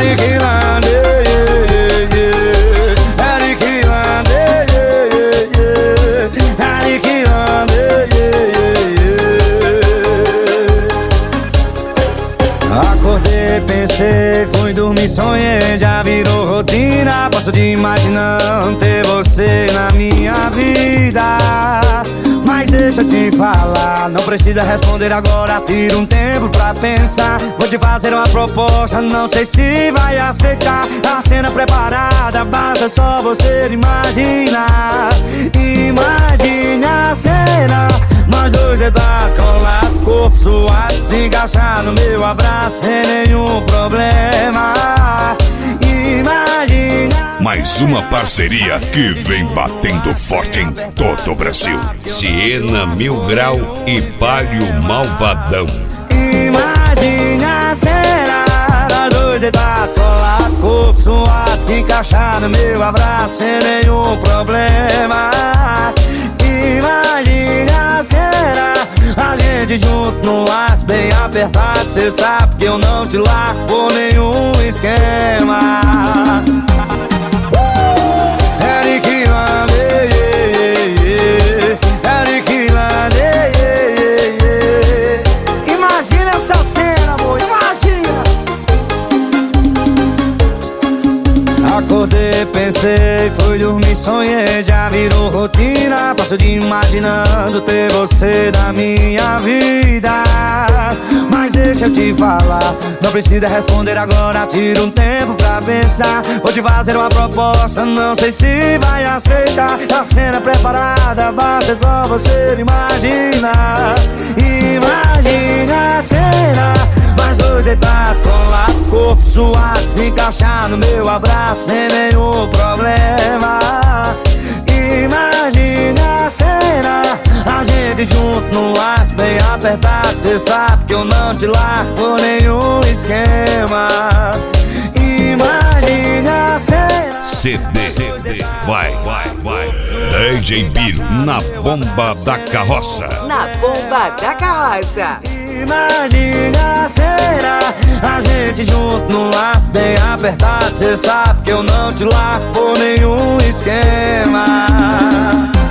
Eric Lande, Eric Lande, Eric Lande. Acordei, pensei, fui dormir, sonhei, já virou rotina. Passo de imaginando ter você na minha vida. Mas deixa eu te falar, não precisa responder agora, tira um tempo pra pensar. Vou te fazer uma proposta, não sei se vai aceitar. A cena preparada, basta só você imaginar. Imagine a cena, nós dois deitados, colado, corpo suado, se encaixar no meu abraço sem nenhum problema. Imagine. Mais uma parceria que vem batendo forte em todo o Brasil. Siena Mil Grau e Palio Malvadão. Imagine a cena, nós dois deitados, colado, corpo suado, se encaixar no meu abraço sem nenhum problema. Imagine a cena, a gente junto no laço bem apertado. Cê sabe que eu não te largo por nenhum esquema. Eric Lande, Eric Lande. Imagina essa cena, amor, imagina. Acordei, pensei, fui dormir, sonhei, já virou rotina. Passo de imaginando ter você na minha vida. Mas deixa eu te falar, não precisa responder agora, tira um tempo pra pensar. Vou te fazer uma proposta, não sei se vai aceitar. A cena preparada, basta só você imaginar. Imagine a cena, nós dois deitados, colado, corpo suado, se encaixar no meu abraço sem nenhum problema. Imagine a cena, a gente junto no laço bem apertado. Cê sabe que eu não te largo por nenhum esquema. Imagine a cena. CD, vai. DJ Biro na bomba da carroça. Na bomba da carroça. Imagine a cena, a gente junto no laço bem apertado. Cê sabe que eu não te largo por nenhum esquema.